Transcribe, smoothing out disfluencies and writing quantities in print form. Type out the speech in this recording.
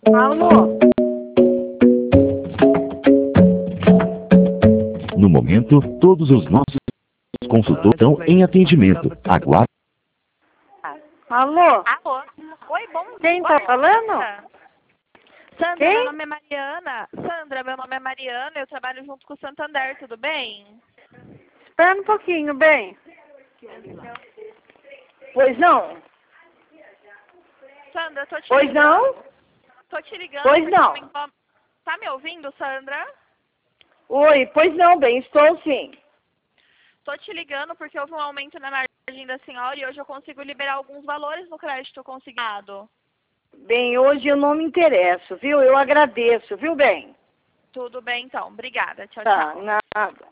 Alô? No momento, todos os nossos consultores estão em atendimento. Aguarde. Alô? Alô? Oi, bom dia. Quem tá falando? Sandra, Quem? meu nome é Mariana. Sandra, meu nome é Mariana, eu trabalho junto com o Santander, tudo bem? Espera um pouquinho, bem. Pois não? Sandra, tô te Pois ligando. não? Tô te ligando. Pois porque não. Tá me ouvindo, Sandra? Oi, pois não, bem, estou sim. Tô te ligando porque houve um aumento na margem da senhora e hoje eu consigo liberar alguns valores no crédito consignado. Bem, hoje eu não me interesso, viu? Eu agradeço, viu, bem? Tudo bem, então. Obrigada. Tchau, Tá, tchau. nada.